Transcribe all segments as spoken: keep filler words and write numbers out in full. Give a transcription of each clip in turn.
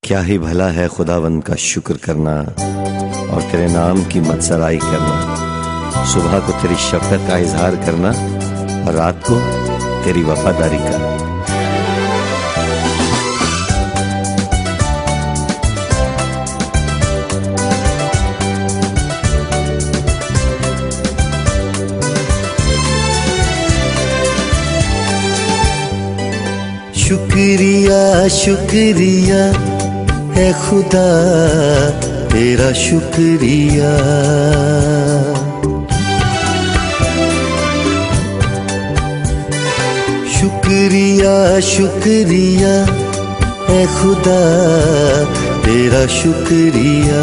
क्या ही भला है खुदावंद का शुक्र करना और तेरे नाम की मत्सराई करना। सुबह को तेरी शफ़क़त का इजहार करना और रात को तेरी वफादारी का। शुक्रिया शुक्रिया है खुदा तेरा शुक्रिया। शुक्रिया शुक्रिया है खुदा तेरा शुक्रिया।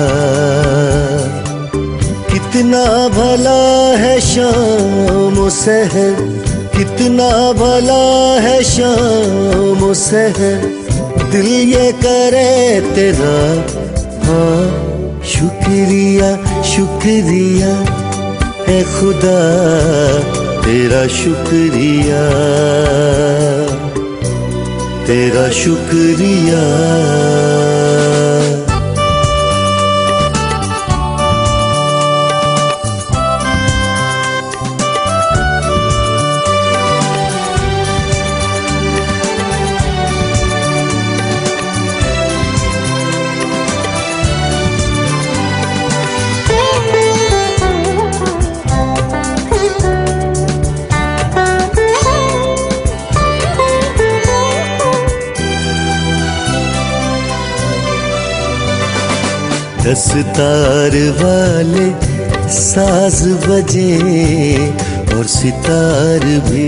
कितना भला है शाम सहर, कितना भला है शाम सहर, दिल ये करे तेरा हाँ शुक्रिया। शुक्रिया है खुदा तेरा शुक्रिया, तेरा शुक्रिया। दस तार वाले साज बजे और सितार भी,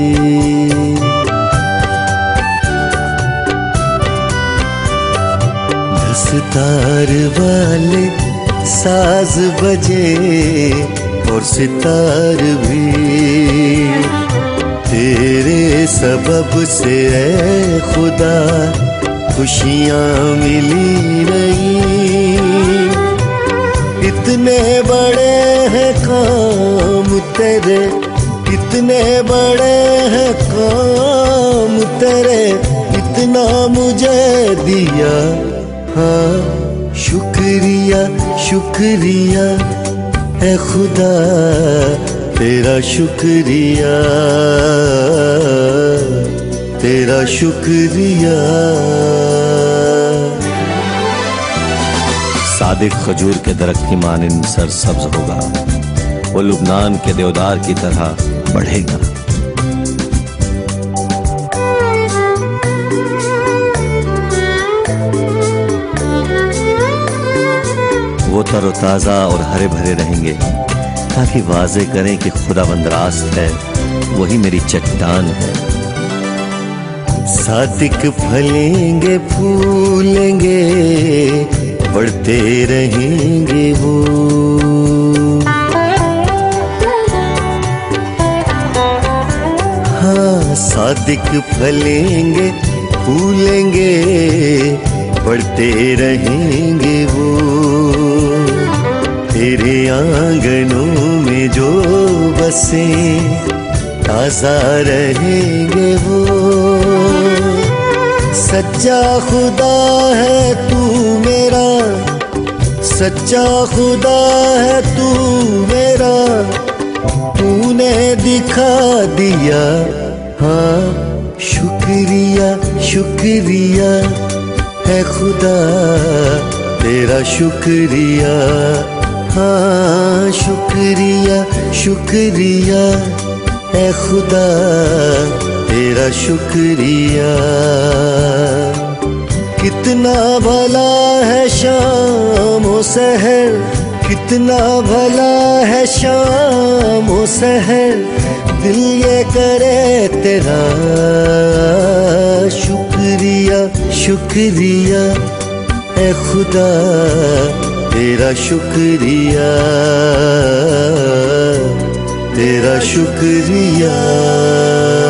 दस तार वाले साज बजे और सितार भी, तेरे सबब से ऐ खुदा खुशियाँ मिली नहीं। इतने बड़े हैं काम तेरे, इतने बड़े हैं काम तेरे, इतना मुझे दिया हाँ शुक्रिया। शुक्रिया है खुदा तेरा शुक्रिया, तेरा शुक्रिया। सादिक खजूर के दरख्त की मानिंद सरसब्ज होगा, वो लुबनान के देवदार की तरह बढ़ेगा। वो तरोताज़ा और हरे भरे रहेंगे ताकि वाज़े करें कि खुदावंद रास्त है, वही मेरी चट्टान है। सादिक फलेंगे फूलेंगे बढ़ते रहेंगे वो, हाँ सादिक फलेंगे फूलेंगे बढ़ते रहेंगे वो। तेरे आंगनों में जो बसे ताज़ा रहेंगे वो। सच्चा खुदा है तू मेरा, सच्चा खुदा है तू मेरा, तूने दिखा दिया हाँ शुक्रिया। शुक्रिया है खुदा तेरा शुक्रिया, हाँ शुक्रिया। शुक्रिया है खुदा तेरा शुक्रिया। कितना भला है शाम सहर, कितना भला है शाम सहर, दिल ये करे तेरा शुक्रिया। शुक्रिया है खुदा तेरा शुक्रिया, तेरा शुक्रिया।